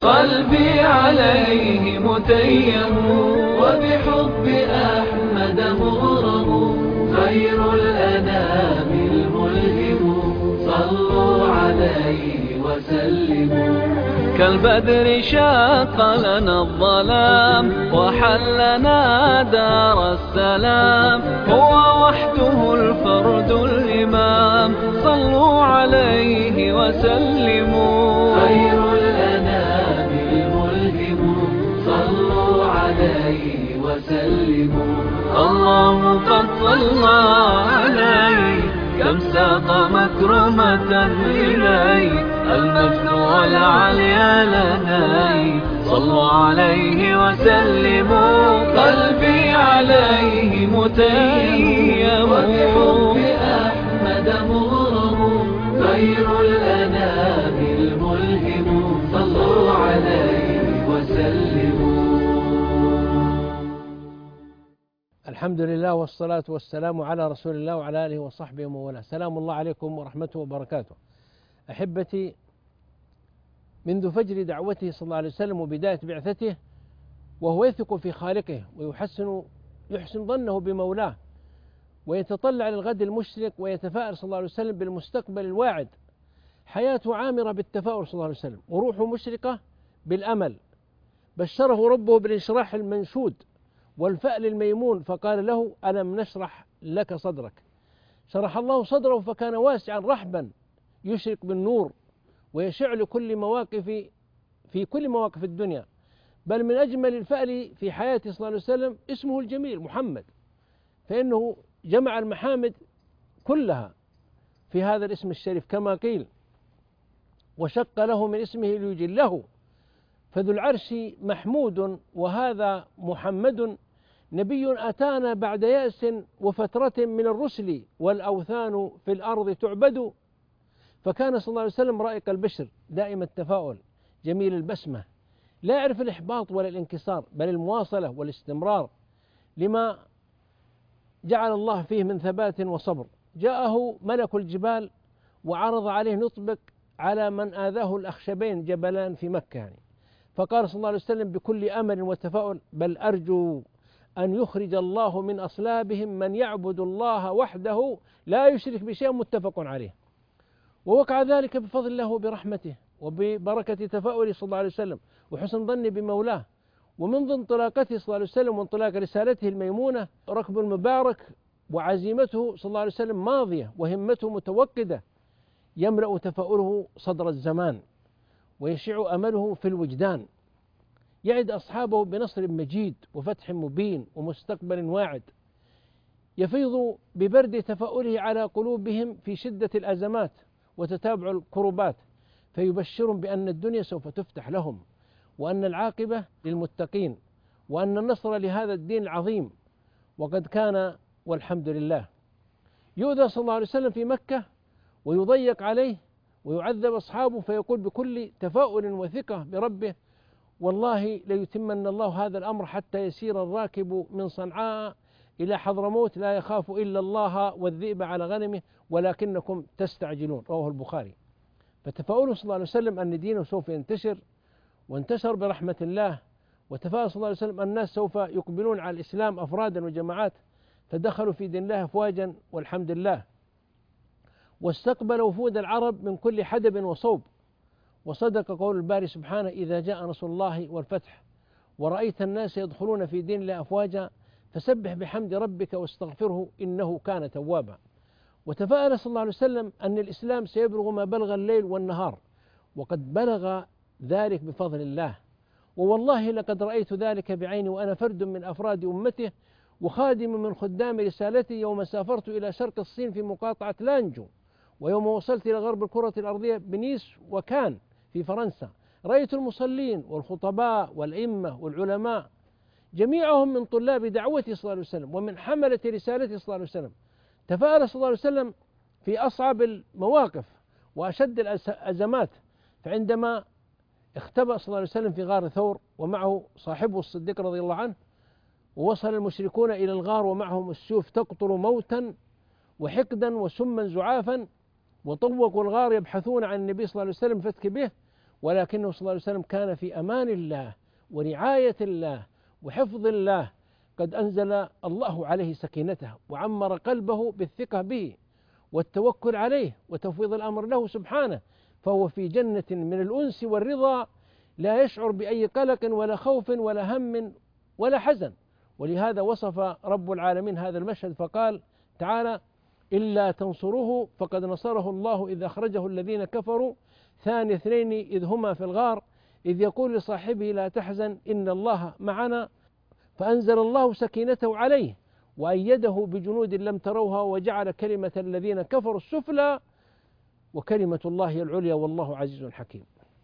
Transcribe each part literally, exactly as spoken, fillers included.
قلبي عليه متيم وبحب أحمد مغرم، خير الأنام الملهم، صلوا عليه وسلموا. كالبدر شاق لنا الظلام وحلنا دار السلام، هو وحده الفرد الإمام، صلوا عليه وسلموا. خير الأنام الملهم، صلوا عليه وسلموا. الله قد صلى عليه كم ساق مكرمة إليه، المجد والعليا لديه، صلوا عليه وسلموا. قلبي عليه متيم وبحب أحمد مغرم، خير الأنام الملهم، صلوا عليه وسلموا. الحمد لله والصلاة والسلام على رسول الله وعلى آله وصحبه ومن والاه. سلام الله عليكم ورحمته وبركاته. أحبتي، منذ فجر دعوته صلى الله عليه وسلم وبداية بعثته وهو يثق في خالقه ويحسن يحسن ظنه بمولاه، ويتطلع للغد المشرق، ويتفائل صلى الله عليه وسلم بالمستقبل الواعد. حياته عامرة بالتفاؤل صلى الله عليه وسلم، وروحه مشرقة بالأمل. بشره ربه بالانشراح المنشود والفأل الميمون، فقال له: ألم نشرح لك صدرك. شرح الله صدره فكان واسعا رحبا يشرق بالنور ويشع لكل مواقف في كل مواقف الدنيا. بل من أجمل الفأل في حياته صلى الله عليه وسلم اسمه الجميل محمد، فإنه جمع المحامد كلها في هذا الاسم الشريف كما قيل: وشق له من اسمه ليجله، فذو العرش محمود وهذا محمد، نبي أتانا بعد يأس وفترة من الرسل، والأوثان في الأرض تعبد. فكان صلى الله عليه وسلم رائق البشر، دائم التفاؤل، جميل البسمة، لا يعرف الإحباط ولا الانكسار، بل المواصلة والاستمرار لما جعل الله فيه من ثبات وصبر. جاءه ملك الجبال وعرض عليه نطبق على من آذاه الأخشبين جبلان في مكة يعني. فقال صلى الله عليه وسلم بكل أمل وتفاؤل: بل أرجو أن يخرج الله من أصلابهم من يعبد الله وحده لا يشرك بشيء، متفق عليه. ووقع ذلك بفضل الله وبرحمته وببركة تفاؤله صلى الله عليه وسلم وحسن ظنه بمولاه. ومنذ انطلاقته صلى الله عليه وسلم وانطلاق رسالته الميمونة، ركب المبارك وعزيمته صلى الله عليه وسلم ماضية وهمته متوقدة، يملأ تفاؤله صدر الزمان ويشع أمله في الوجدان. يعد أصحابه بنصر مجيد وفتح مبين ومستقبل واعد، يفيض ببرد تفاؤله على قلوبهم في شدة الأزمات وتتابع الكربات، فيبشرهم بأن الدنيا سوف تفتح لهم، وأن العاقبة للمتقين، وأن النصر لهذا الدين العظيم. وقد كان والحمد لله. يؤذى صلى الله عليه وسلم في مكة ويضيق عليه ويعذب أصحابه، فيقول بكل تفاؤل وثقة بربه: والله ليتمن الله هذا الأمر حتى يسير الراكب من صنعاء إلى حضرموت لا يخاف إلا الله والذئب على غنمه ولكنكم تستعجلون. رواه البخاري. فتفاؤله صلى الله عليه وسلم أن دينه سوف ينتشر، وانتشر برحمة الله. وتفاؤل صلى الله عليه وسلم أن الناس سوف يقبلون على الإسلام أفرادا وجماعات، فدخلوا في دين الله أفواجا والحمد لله. واستقبل وفود العرب من كل حدب وصوب. وصدق قول الباري سبحانه: إذا جاء نصر الله والفتح ورأيت الناس يدخلون في دين الله أفواجا فسبح بحمد ربك واستغفره إنه كان توابا. وتفاءل صلى الله عليه وسلم أن الإسلام سيبلغ ما بلغ الليل والنهار، وقد بلغ ذلك بفضل الله. ووالله لقد رأيت ذلك بعيني وأنا فرد من أفراد أمته وخادم من خدام رسالتي، يوم سافرت إلى شرق الصين في مقاطعة لانجو، ويوم وصلت إلى غرب الكرة الأرضية بنيس وكان في فرنسا، رأيت المصلين والخطباء والأئمة والعلماء جميعهم من طلاب دعوته صلى الله عليه وسلم ومن حملة رسالته صلى الله عليه وسلم. تفاءل صلى الله عليه وسلم في أصعب المواقف وأشد الأزمات، فعندما اختبأ صلى الله عليه وسلم في غار ثور ومعه صاحبه الصديق رضي الله عنه، ووصل المشركون إلى الغار ومعهم السيوف تقطر موتا وحقدا وسما زعافا، وطوقوا الغار يبحثون عن النبي صلى الله عليه وسلم فتك به، ولكنه صلى الله عليه وسلم كان في أمان الله ورعاية الله وحفظ الله، قد أنزل الله عليه سكينته وعمر قلبه بالثقة به والتوكل عليه وتفويض الأمر له سبحانه، فهو في جنة من الأنس والرضا، لا يشعر بأي قلق ولا خوف ولا هم ولا حزن. ولهذا وصف رب العالمين هذا المشهد فقال تعالى: إلا تنصروه فقد نصره الله إذ أخرجه الذين كفروا ثاني اثنين إذ هما في الغار إذ يقول لصاحبه لا تحزن إن الله معنا، فأنزل الله سكينته عليه وأيده بجنود لم تروها وجعل كلمة الذين كفروا السفلى وكلمة الله هي العليا والله عزيز حكيم.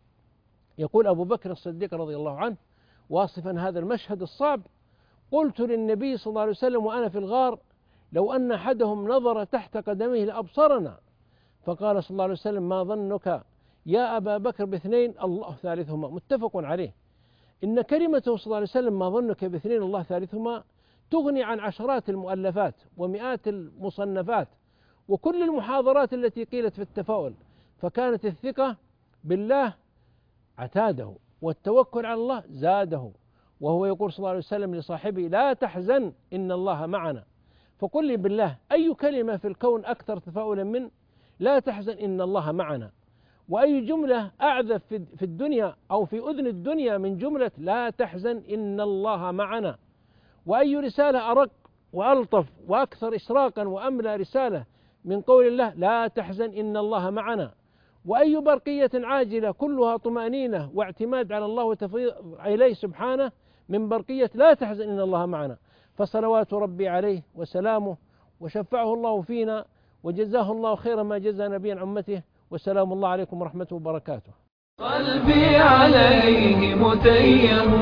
يقول أبو بكر الصديق رضي الله عنه واصفا هذا المشهد الصعب: قلت للنبي صلى الله عليه وسلم وأنا في الغار: لو أن أحدهم نظر تحت قدميه لأبصرنا. فقال صلى الله عليه وسلم: ما ظنك يا أبا بكر باثنين الله ثالثهما. متفق عليه. إن كلمته صلى الله عليه وسلم ما ظنك باثنين الله ثالثهما تغني عن عشرات المؤلفات ومئات المصنفات وكل المحاضرات التي قيلت في التفاؤل، فكانت الثقة بالله عتاده والتوكل على الله زاده، وهو يقول صلى الله عليه وسلم لصاحبه: لا تحزن إن الله معنا. فقل لي بالله أي كلمة في الكون أكثر تفاؤلا من لا تحزن إن الله معنا؟ وأي جملة أعذب في الدنيا أو في أذن الدنيا من جملة لا تحزن إن الله معنا؟ وأي رسالة أرق وألطف وأكثر إشراقا وأملى رسالة من قول الله لا تحزن إن الله معنا؟ وأي برقية عاجلة كلها طمأنينة واعتماد على الله وتفويض إليه سبحانه من برقية لا تحزن إن الله معنا؟ فصلوات ربي عليه وسلامه، وشفعه الله فينا وجزاه الله خير ما جزى نبيا عن أمته، وسلام الله عليكم ورحمته وبركاته. قلبي عليه متيم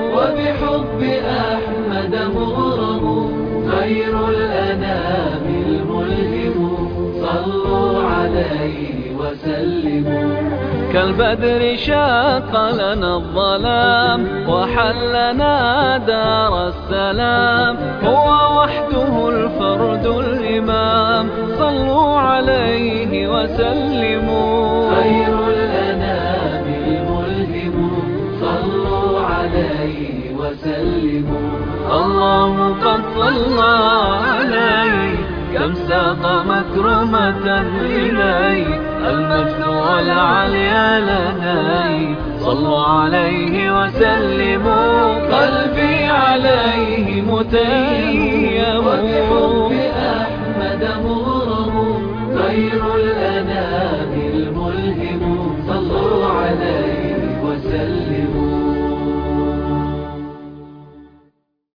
وبحب أحمد مغرم، خير الأنام الملهم صلوا عليه وسلموا. كالبدر شاق لنا الظلام وحلنا دار السلام، هو وحده الفرد الإمام صلوا عليه وسلموا. خير الأنام الملهم صلوا عليه وسلموا. الله قد صلى عليه كم ساق مكرمة إليه، المجد والعليا لديه صلوا عليه وسلموا. قلبي عليه متيم وبحب أحمد مغرم، خير الأنام الملهم صلوا عليه